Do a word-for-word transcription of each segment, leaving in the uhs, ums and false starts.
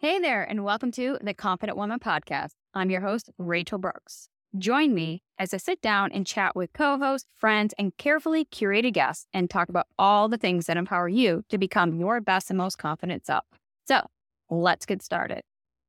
Hey there, and welcome to the Confident Woman Podcast. I'm your host, Rachel Brooks. Join me as I sit down and chat with co-hosts, friends, and carefully curated guests and talk about all the things that empower you to become your best and most confident self. So let's get started.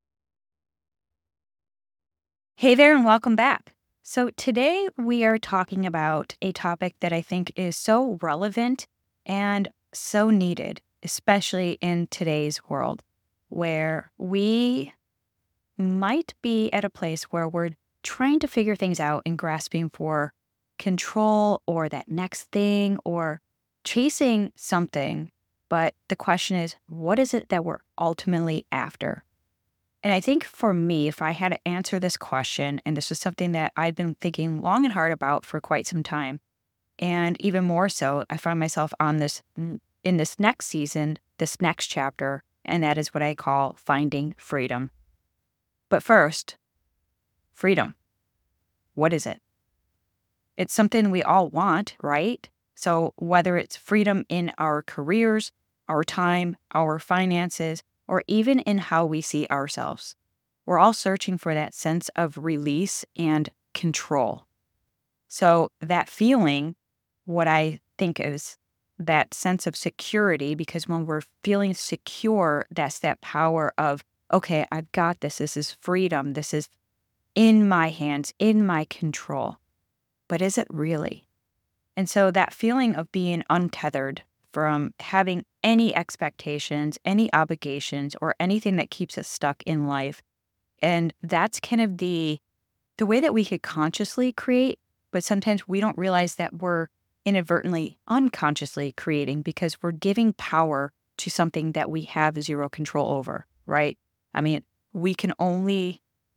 Hey there, and welcome back. So today we are talking about a topic that I think is so relevant and so needed, especially in today's world, where we might be at a place where we're trying to figure things out and grasping for control or that next thing or chasing something. But the question is, what is it that we're ultimately after? And I think for me, if I had to answer this question, and this is something that I've been thinking long and hard about for quite some time, and even more so, I find myself on this in this next season, this next chapter, and that is what I call finding freedom. But first, freedom. What is it? It's something we all want, right? So whether it's freedom in our careers, our time, our finances, or even in how we see ourselves, we're all searching for that sense of release and control. So that feeling, what I think is that sense of security, because when we're feeling secure, that's that power of, okay, I've got this. This is freedom. This is in my hands, in my control. But is it really? And so that feeling of being untethered from having any expectations, any obligations, or anything that keeps us stuck in life. And that's kind of the the way that we could consciously create, but sometimes we don't realize that we're inadvertently unconsciously creating because we're giving power to something that we have zero control over, right? I mean, we can only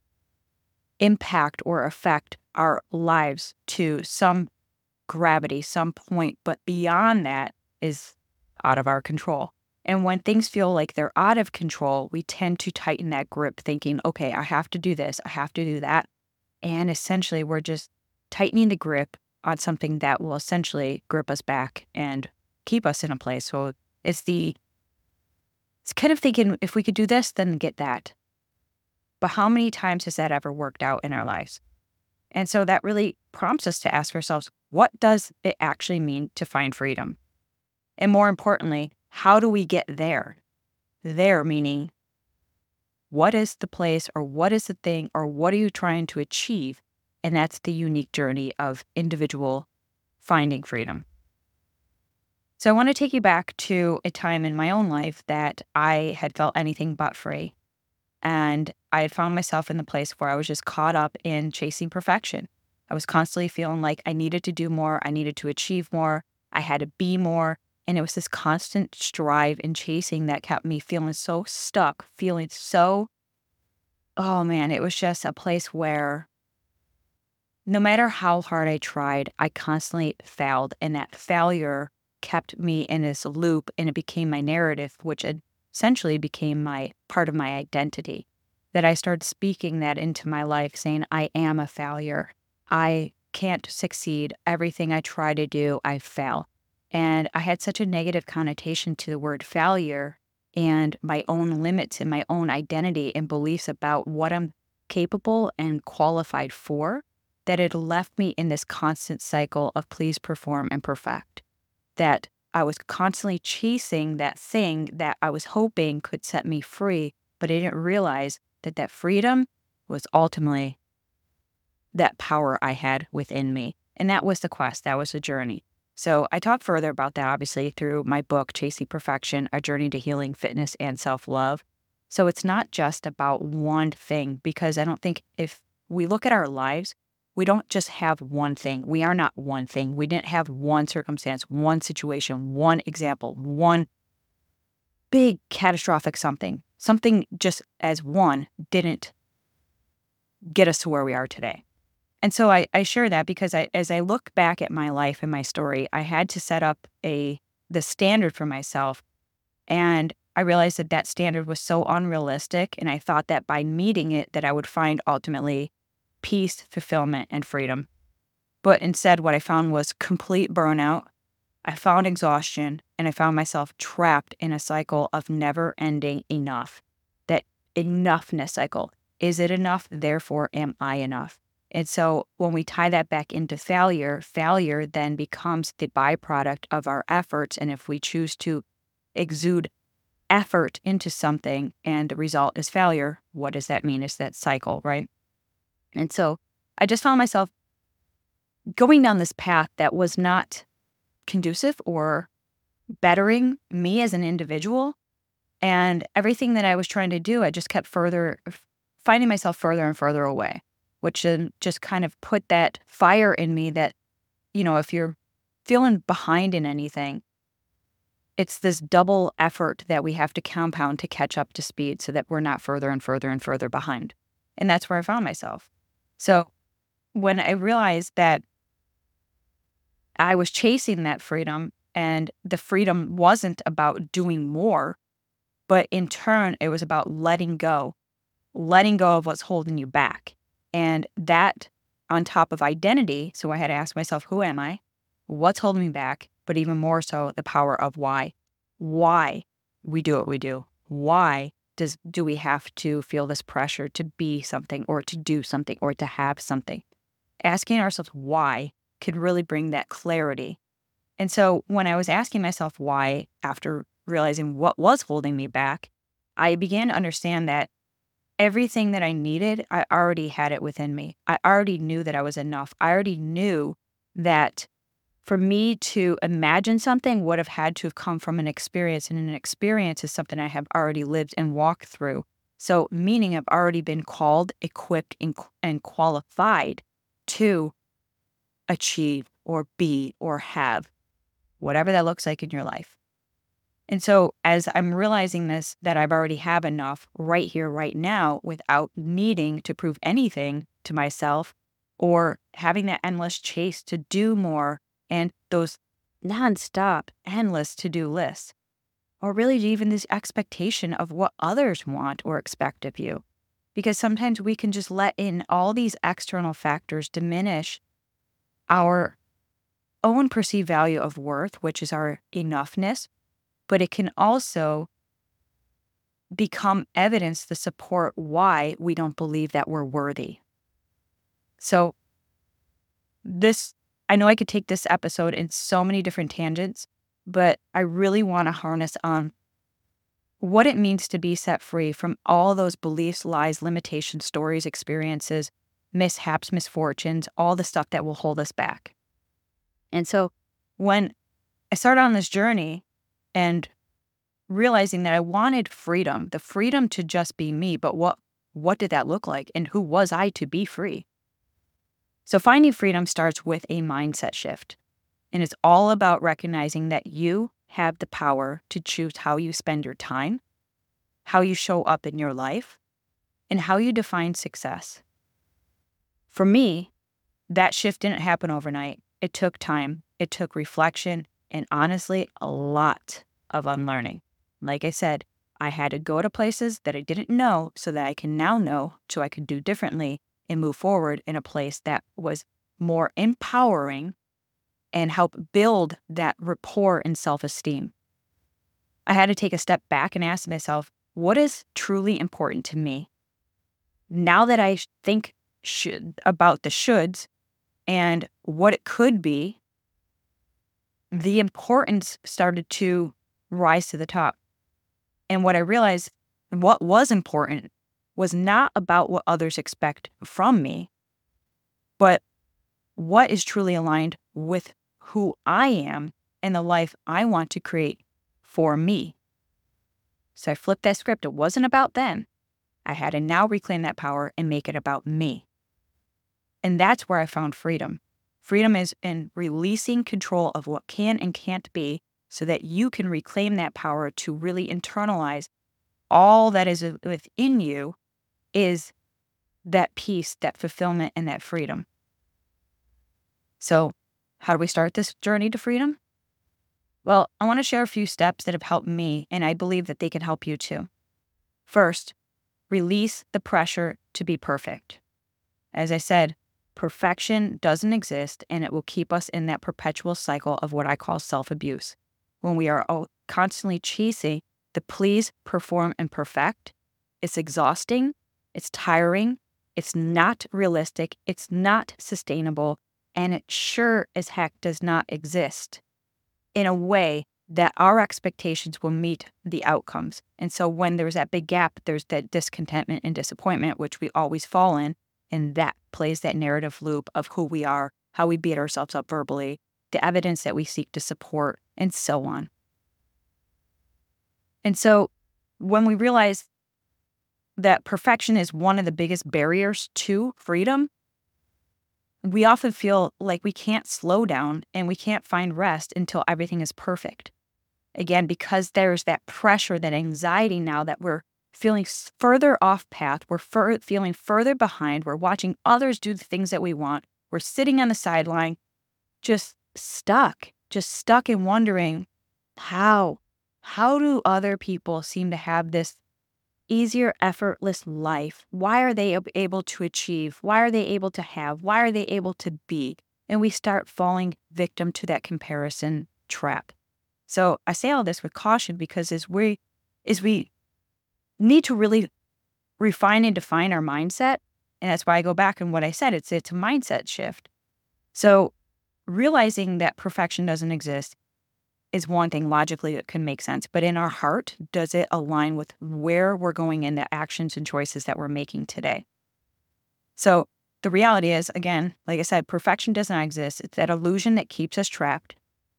impact or affect our lives to some gravity, some point, but beyond that is out of our control. And when things feel like they're out of control, we tend to tighten that grip, thinking, okay, I have to do this, I have to do that. And essentially, we're just tightening the grip on something that will essentially grip us back and keep us in a place. So it's the, it's kind of thinking, if we could do this, then get that. But how many times has that ever worked out in our lives? And so that really prompts us to ask ourselves, what does it actually mean to find freedom? And more importantly, how do we get there? There meaning, what is the place or what is the thing or what are you trying to achieve? And that's the unique journey of individual finding freedom. So I want to take you back to a time in my own life that I had felt anything but free. And I had found myself in the place where I was just caught up in chasing perfection. I was constantly feeling like I needed to do more. I needed to achieve more. I had to be more. And it was this constant strive and chasing that kept me feeling so stuck, feeling so, oh man, it was just a place where no matter how hard I tried, I constantly failed. And that failure kept me in this loop and it became my narrative, which essentially became my part of my identity. That I started speaking that into my life, saying, I am a failure. I can't succeed. Everything I try to do, I fail. And I had such a negative connotation to the word failure and my own limits and my own identity and beliefs about what I'm capable and qualified for, that it left me in this constant cycle of please perform and perfect. That I was constantly chasing that thing that I was hoping could set me free, but I didn't realize that that freedom was ultimately that power I had within me. And that was the quest. That was the journey. So I talk further about that, obviously, through my book, Chasing Perfection, A Journey to Healing, Fitness, and Self-Love. So it's not just about one thing, because I don't think if we look at our lives, we don't just have one thing. We are not one thing. We didn't have one circumstance, one situation, one example, one big catastrophic something. Something just as one didn't get us to where we are today. And so I, I share that because I, as I look back at my life and my story, I had to set up a the standard for myself. And I realized that that standard was so unrealistic. And I thought that by meeting it, that I would find ultimately peace, fulfillment, and freedom. But instead, what I found was complete burnout. I found exhaustion, and I found myself trapped in a cycle of never ending enough. That enoughness cycle. Is it enough? Therefore, am I enough? And so when we tie that back into failure, failure then becomes the byproduct of our efforts. And if we choose to exude effort into something and the result is failure, what does that mean? It's that cycle, right? And so I just found myself going down this path that was not conducive or bettering me as an individual. And everything that I was trying to do, I just kept further, finding myself further and further away, which then just kind of put that fire in me that, you know, if you're feeling behind in anything, it's this double effort that we have to compound to catch up to speed so that we're not further and further and further behind. And that's where I found myself. So when I realized that I was chasing that freedom and the freedom wasn't about doing more, but in turn, it was about letting go, letting go of what's holding you back. And that on top of identity. So I had to ask myself, who am I? What's holding me back? But even more so, the power of why. Why we do what we do. Why does do we have to feel this pressure to be something or to do something or to have something? Asking ourselves why could really bring that clarity. And so when I was asking myself why, after realizing what was holding me back, I began to understand that everything that I needed, I already had it within me. I already knew that I was enough. I already knew that for me to imagine something would have had to have come from an experience, and an experience is something I have already lived and walked through. So meaning I've already been called, equipped, and, and qualified to achieve or be or have whatever that looks like in your life. And so as I'm realizing this, that I've already have enough right here, right now, without needing to prove anything to myself or having that endless chase to do more and those nonstop, endless to-do lists, or really even this expectation of what others want or expect of you. Because sometimes we can just let in all these external factors diminish our own perceived value of worth, which is our enoughness, but it can also become evidence to support why we don't believe that we're worthy. So this, I know I could take this episode in so many different tangents, but I really want to harness on what it means to be set free from all those beliefs, lies, limitations, stories, experiences, mishaps, misfortunes, all the stuff that will hold us back. And so when I started on this journey and realizing that I wanted freedom, the freedom to just be me, but what what did that look like? And who was I to be free? So finding freedom starts with a mindset shift. And it's all about recognizing that you have the power to choose how you spend your time, how you show up in your life, and how you define success. For me, that shift didn't happen overnight. It took time, it took reflection, and honestly, a lot of unlearning. Like I said, I had to go to places that I didn't know so that I can now know so I could do differently and move forward in a place that was more empowering and help build that rapport and self-esteem. I had to take a step back and ask myself, what is truly important to me? Now that I think should, about the shoulds and what it could be, the importance started to rise to the top. And what I realized, what was important was not about what others expect from me, but what is truly aligned with who I am and the life I want to create for me. So I flipped that script. It wasn't about them. I had to now reclaim that power and make it about me. And that's where I found freedom. Freedom is in releasing control of what can and can't be so that you can reclaim that power to really internalize all that is within you is that peace, that fulfillment, and that freedom. So how do we start this journey to freedom? Well, I want to share a few steps that have helped me, and I believe that they can help you too. First, release the pressure to be perfect. As I said, perfection doesn't exist, and it will keep us in that perpetual cycle of what I call self-abuse. When we are constantly chasing the please, perform, and perfect, It's exhausting. It's tiring. It's not realistic. It's not sustainable. And it sure as heck does not exist in a way that our expectations will meet the outcomes. And so when there's that big gap, there's that discontentment and disappointment, which we always fall in. And that plays that narrative loop of who we are, how we beat ourselves up verbally, the evidence that we seek to support, and so on. And so when we realize that perfection is one of the biggest barriers to freedom, we often feel like we can't slow down and we can't find rest until everything is perfect. Again, because there's that pressure, that anxiety now that we're feeling further off path, we're fur- feeling further behind, we're watching others do the things that we want, we're sitting on the sideline, just stuck, just stuck and wondering, how? How do other people seem to have this easier, effortless life? Why are they able to achieve? Why are they able to have? Why are they able to be? And we start falling victim to that comparison trap. So I say all this with caution because as we, as we need to really refine and define our mindset, and that's why I go back and what I said, it's, it's a mindset shift. So realizing that perfection doesn't exist is one thing logically that can make sense, but in our heart, does it align with where we're going in the actions and choices that we're making today? So the reality is, again, like I said, perfection does not exist. It's that illusion that keeps us trapped.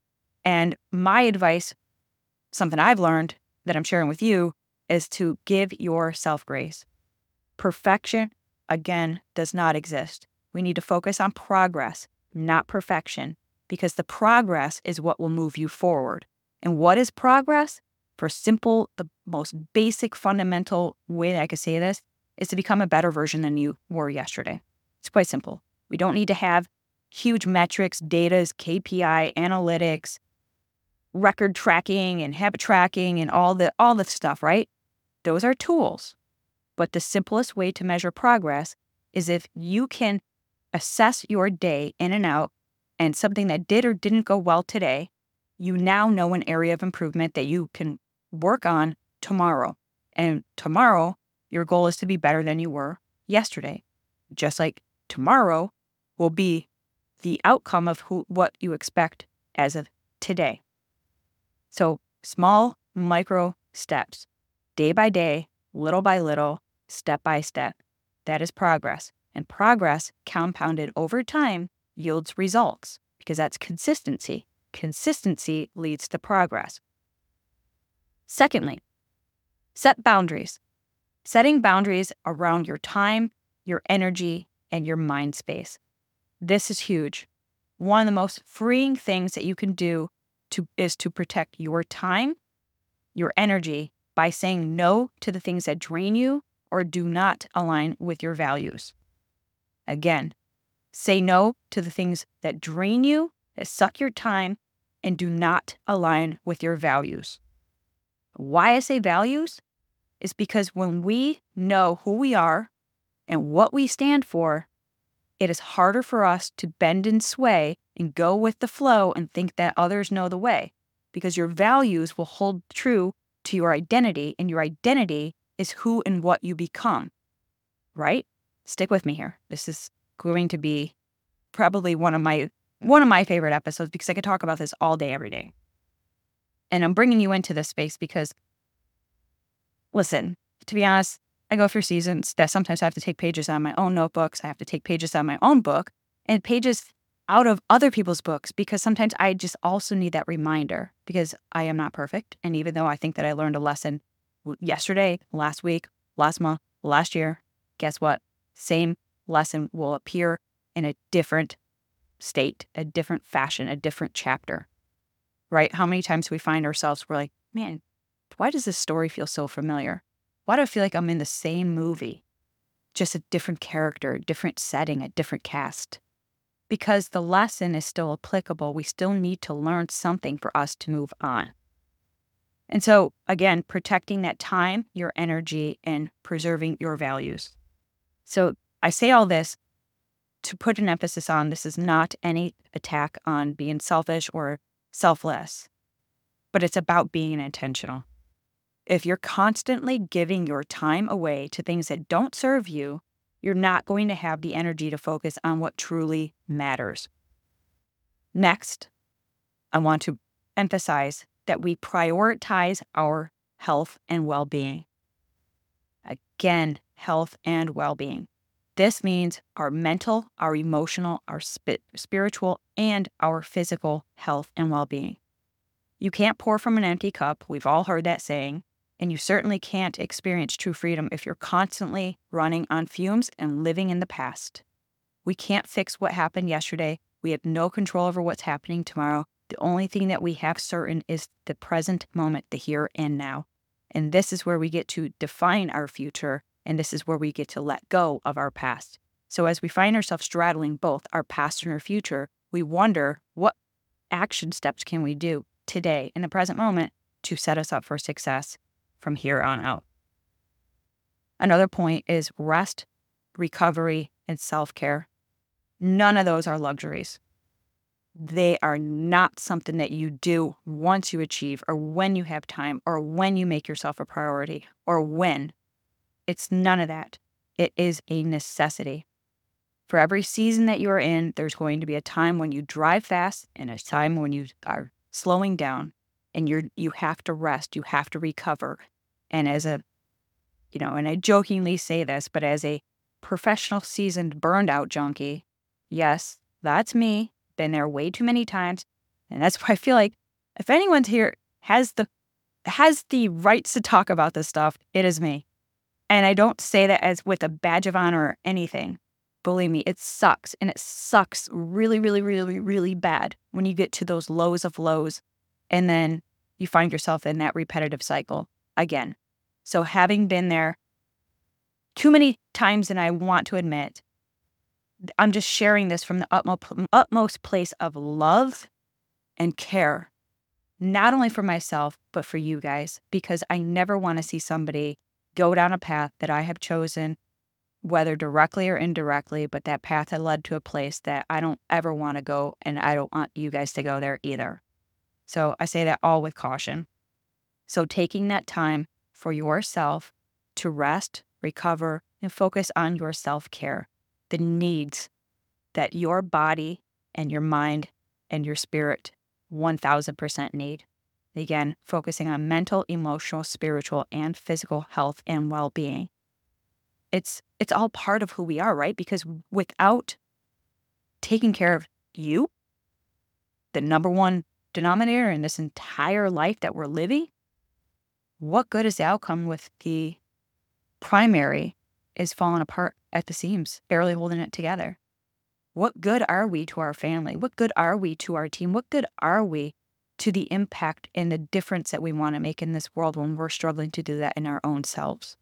And my advice, something I've learned that I'm sharing with you, is to give yourself grace. Perfection, again, does not exist. We need to focus on progress, not perfection, because the progress is what will move you forward. And what is progress? For simple, the most basic fundamental way that I could say this is to become a better version than you were yesterday. It's quite simple. We don't need to have huge metrics, data, K P I, analytics, record tracking and habit tracking and all the all the stuff, right? Those are tools. But the simplest way to measure progress is if you can assess your day in and out, and something that did or didn't go well today, you now know an area of improvement that you can work on tomorrow. And tomorrow, your goal is to be better than you were yesterday. Just like tomorrow will be the outcome of who, what you expect as of today. So small, micro steps, day by day, little by little, step by step. That is progress. And progress compounded over time yields results because that's consistency. Consistency leads to progress. Secondly, set boundaries. Setting boundaries around your time, your energy, and your mind space. This is huge. One of the most freeing things that you can do to, is to protect your time, your energy, by saying no to the things that drain you or do not align with your values. Again, say no to the things that drain you, that suck your time, and do not align with your values. Why I say values is because when we know who we are and what we stand for, it is harder for us to bend and sway and go with the flow and think that others know the way, because your values will hold true to your identity, and your identity is who and what you become, right? Stick with me here. This is going to be probably one of my one of my favorite episodes because I could talk about this all day, every day. And I'm bringing you into this space because, listen, to be honest, I go through seasons that sometimes I have to take pages out of my own notebooks. I have to take pages out of my own book and pages out of other people's books because sometimes I just also need that reminder because I am not perfect. And even though I think that I learned a lesson yesterday, last week, last month, last year, guess what? Same lesson will appear in a different state, a different fashion, a different chapter, right? How many times we find ourselves, we're like, man, why does this story feel so familiar? Why do I feel like I'm in the same movie, just a different character, different setting, a different cast? Because the lesson is still applicable. We still need to learn something for us to move on. And so, again, protecting that time, your energy, and preserving your values. So I say all this to put an emphasis on this is not any attack on being selfish or selfless, but it's about being intentional. If you're constantly giving your time away to things that don't serve you, you're not going to have the energy to focus on what truly matters. Next, I want to emphasize that we prioritize our health and well-being. Again, health and well-being. This means our mental, our emotional, our sp- spiritual, and our physical health and well-being. You can't pour from an empty cup. We've all heard that saying. And you certainly can't experience true freedom if you're constantly running on fumes and living in the past. We can't fix what happened yesterday. We have no control over what's happening tomorrow. The only thing that we have certain is the present moment, the here and now. And this is where we get to define our future, and this is where we get to let go of our past. So as we find ourselves straddling both our past and our future, we wonder, what action steps can we do today in the present moment to set us up for success from here on out? Another point is rest, recovery, and self-care. None of those are luxuries. They are not something that you do once you achieve or when you have time or when you make yourself a priority or when. It's none of that. It is a necessity. For every season that you are in, there's going to be a time when you drive fast and a time when you are slowing down, and you're you have to rest, you have to recover. And as a, you know, and I jokingly say this, but as a professional, seasoned, burned out junkie, yes, that's me. Been there way too many times. And that's why I feel like if anyone's here has the has the rights to talk about this stuff, it is me. And I don't say that as with a badge of honor or anything. Believe me, it sucks. And it sucks really, really, really, really bad when you get to those lows of lows and then you find yourself in that repetitive cycle again. So having been there too many times than I want to admit, I'm just sharing this from the utmost, utmost place of love and care, not only for myself, but for you guys, because I never want to see somebody go down a path that I have chosen, whether directly or indirectly, but that path had led to a place that I don't ever want to go, and I don't want you guys to go there either. So I say that all with caution. So taking that time for yourself to rest, recover, and focus on your self-care, the needs that your body and your mind and your spirit one thousand percent need. Again, focusing on mental, emotional, spiritual, and physical health and well-being. It's it's all part of who we are, right? Because without taking care of you, the number one denominator in this entire life that we're living, what good is the outcome with the primary is falling apart at the seams, barely holding it together? What good are we to our family? What good are we to our team? What good are we to the impact and the difference that we want to make in this world when we're struggling to do that in our own selves?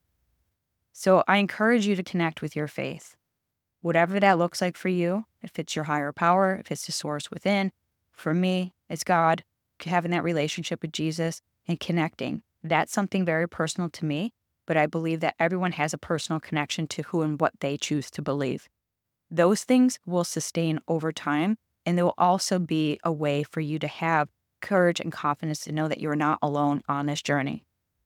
So I encourage you to connect with your faith, whatever that looks like for you. If it's your higher power, if it's the source within. For me, it's God, having that relationship with Jesus and connecting. That's something very personal to me, but I believe that everyone has a personal connection to who and what they choose to believe. Those things will sustain over time, and they will also be a way for you to have courage and confidence to know that you're not alone on this journey.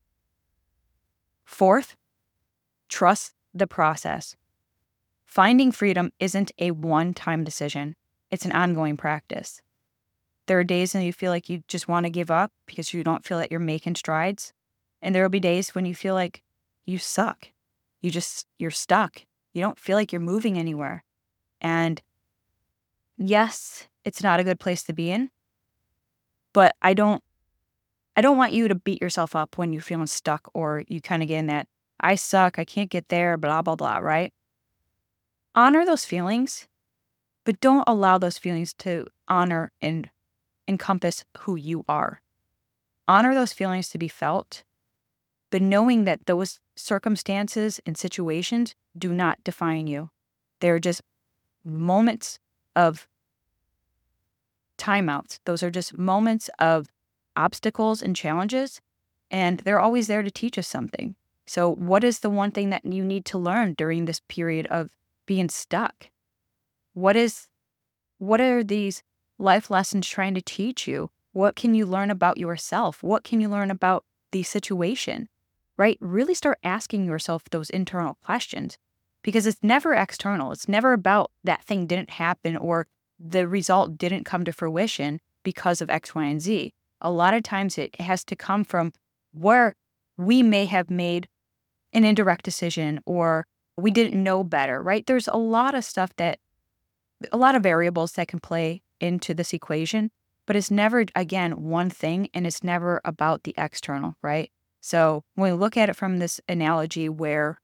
Fourth, trust the process. Finding freedom isn't a one-time decision. It's an ongoing practice. There are days when you feel like you just want to give up because you don't feel that you're making strides. And there will be days when you feel like you suck. You just, you're stuck. You don't feel like you're moving anywhere. And yes, it's not a good place to be in, but I don't, I don't want you to beat yourself up when you're feeling stuck or you kind of get in that, I suck, I can't get there, blah, blah, blah, right? Honor those feelings, but don't allow those feelings to honor and encompass who you are. Honor those feelings to be felt, but knowing that those circumstances and situations do not define you. They're just moments of timeouts. Those are just moments of obstacles and challenges, and they're always there to teach us something. So what is the one thing that you need to learn during this period of being stuck? What is, what are these life lessons trying to teach you? What can you learn about yourself? What can you learn about the situation, right? Really start asking yourself those internal questions because it's never external. It's never about that thing didn't happen or the result didn't come to fruition because of X, Y, and Z. A lot of times it has to come from where we may have made an indirect decision or we didn't know better, right? There's a lot of stuff that, a lot of variables that can play into this equation, but it's never, again, one thing, and it's never about the external, right? So when we look at it from this analogy where,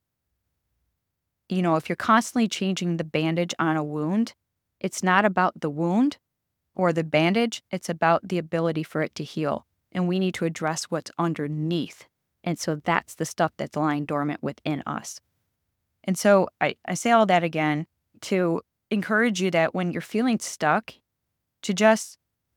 you know, if you're constantly changing the bandage on a wound, it's not about the wound or the bandage, it's about the ability for it to heal. And we need to address what's underneath. And so that's the stuff that's lying dormant within us. And so I, I say all that again to encourage you that when you're feeling stuck, to just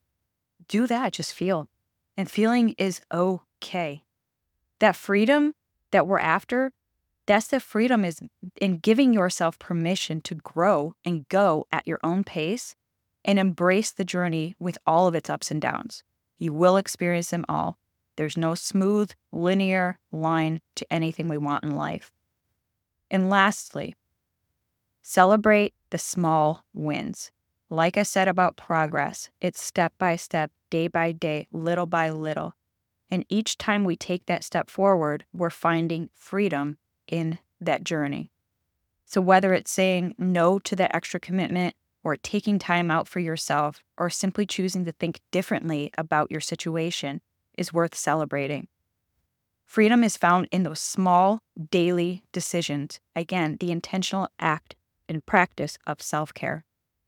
do that, just feel. And feeling is okay. That freedom that we're after, that's the freedom is in giving yourself permission to grow and go at your own pace and embrace the journey with all of its ups and downs. You will experience them all. There's no smooth, linear line to anything we want in life. And lastly, celebrate the small wins. Like I said about progress, it's step by step, day by day, little by little. And each time we take that step forward, we're finding freedom in that journey. So whether it's saying no to that extra commitment or taking time out for yourself or simply choosing to think differently about your situation is worth celebrating. Freedom is found in those small daily decisions. Again, the intentional act and practice of self-care.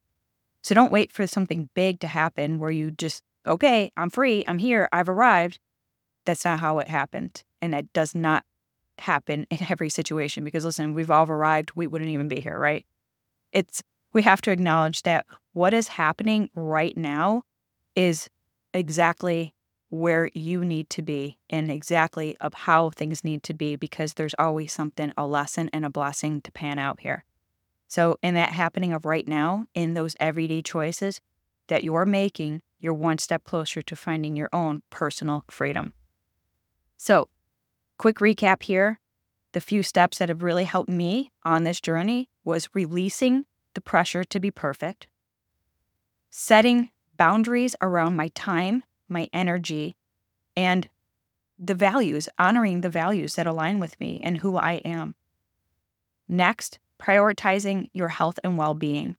So don't wait for something big to happen where you just, okay, I'm free, I'm here, I've arrived. That's not how it happened. And that does not happen in every situation because listen, we've all arrived, we wouldn't even be here, right? It's, we have to acknowledge that what is happening right now is exactly where you need to be and exactly of how things need to be because there's always something, a lesson and a blessing to pan out here. So in that happening of right now, in those everyday choices that you're making, you're one step closer to finding your own personal freedom. So quick recap here. The few steps that have really helped me on this journey was releasing the pressure to be perfect, setting boundaries around my time, my energy, and the values, honoring the values that align with me and who I am. Next, prioritizing your health and well-being.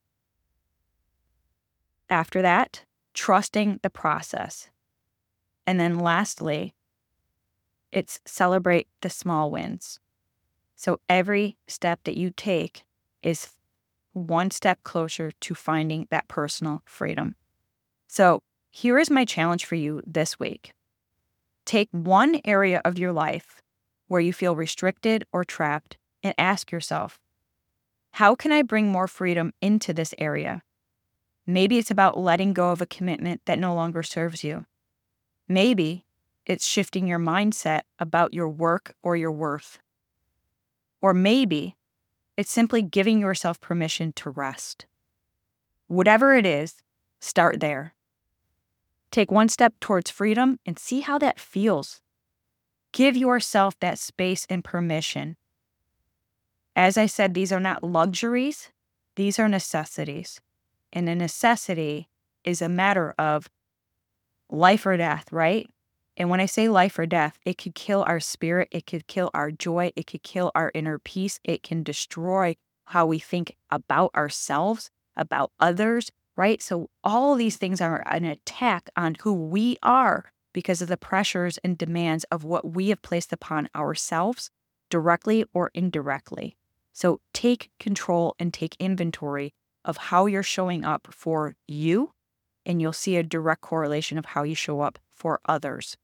After that, trusting the process. And then lastly, it's celebrate the small wins. So every step that you take is one step closer to finding that personal freedom. So here is my challenge for you this week. Take one area of your life where you feel restricted or trapped and ask yourself, how can I bring more freedom into this area? Maybe it's about letting go of a commitment that no longer serves you. Maybe it's shifting your mindset about your work or your worth. Or maybe it's simply giving yourself permission to rest. Whatever it is, start there. Take one step towards freedom and see how that feels. Give yourself that space and permission. As I said, these are not luxuries, these are necessities. And a necessity is a matter of life or death, right? And when I say life or death, it could kill our spirit, it could kill our joy, it could kill our inner peace, it can destroy how we think about ourselves, about others, right? So all of these things are an attack on who we are because of the pressures and demands of what we have placed upon ourselves, directly or indirectly. So take control and take inventory of how you're showing up for you, and you'll see a direct correlation of how you show up for others.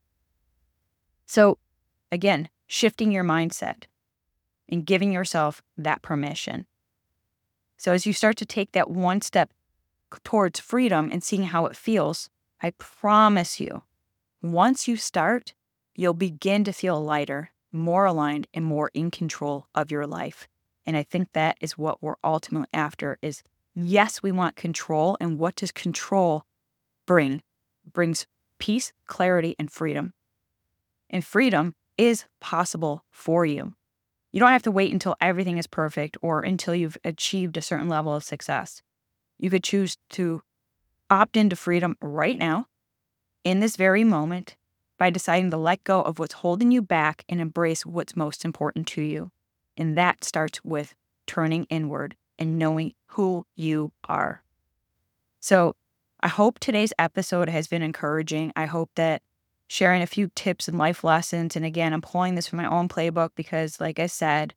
So again, shifting your mindset and giving yourself that permission. So as you start to take that one step towards freedom and seeing how it feels, I promise you, once you start, you'll begin to feel lighter, more aligned, and more in control of your life. And I think that is what we're ultimately after is, yes, we want control. And what does control bring? It brings peace, clarity, and freedom. and freedom is possible for you. You don't have to wait until everything is perfect or until you've achieved a certain level of success. You could choose to opt into freedom right now, in this very moment, by deciding to let go of what's holding you back and embrace what's most important to you. And that starts with turning inward and knowing who you are. So I hope today's episode has been encouraging. I hope that sharing a few tips and life lessons, and again, I'm pulling this from my own playbook because, like I said,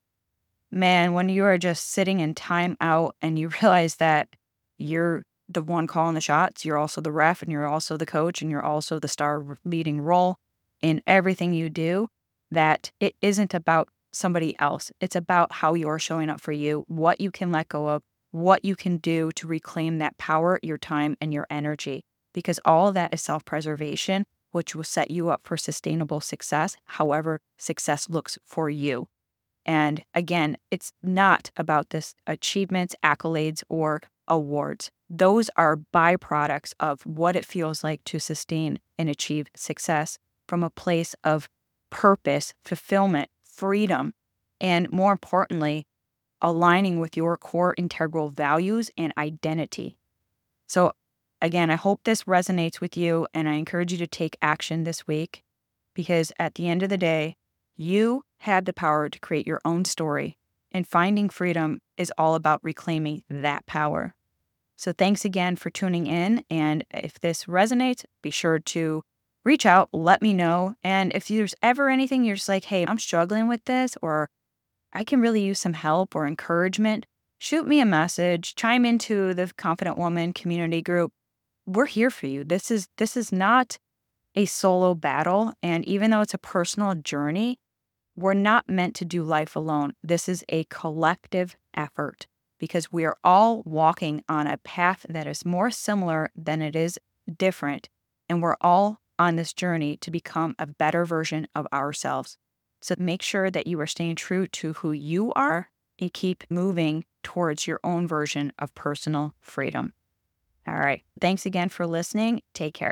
man, when you are just sitting in time out and you realize that you're the one calling the shots, you're also the ref and you're also the coach and you're also the star leading role in everything you do, that it isn't about somebody else. It's about how you're showing up for you, what you can let go of, what you can do to reclaim that power, your time, and your energy. Because all of that is self-preservation, which will set you up for sustainable success, however success looks for you. And again, it's not about this achievements, accolades, or awards. Those are byproducts of what it feels like to sustain and achieve success from a place of purpose, fulfillment, freedom, and more importantly, aligning with your core integral values and identity. So again, I hope this resonates with you, and I encourage you to take action this week, because at the end of the day, you have the power to create your own story, and finding freedom is all about reclaiming that power. So thanks again for tuning in, and if this resonates, be sure to reach out, let me know, and if there's ever anything you're just like, hey, I'm struggling with this, or I can really use some help or encouragement, shoot me a message, chime into the Confident Woman community group. We're here for you. This is this is not a solo battle, and even though it's a personal journey, we're not meant to do life alone. This is a collective effort because we are all walking on a path that is more similar than it is different, and we're all on this journey to become a better version of ourselves. So make sure that you are staying true to who you are and keep moving towards your own version of personal freedom. All right. Thanks again for listening. Take care.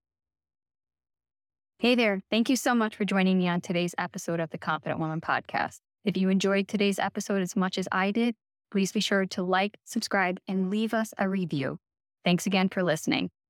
Hey there. Thank you so much for joining me on today's episode of the Confident Woman podcast. If you enjoyed today's episode as much as I did, please be sure to like, subscribe, and leave us a review. Thanks again for listening.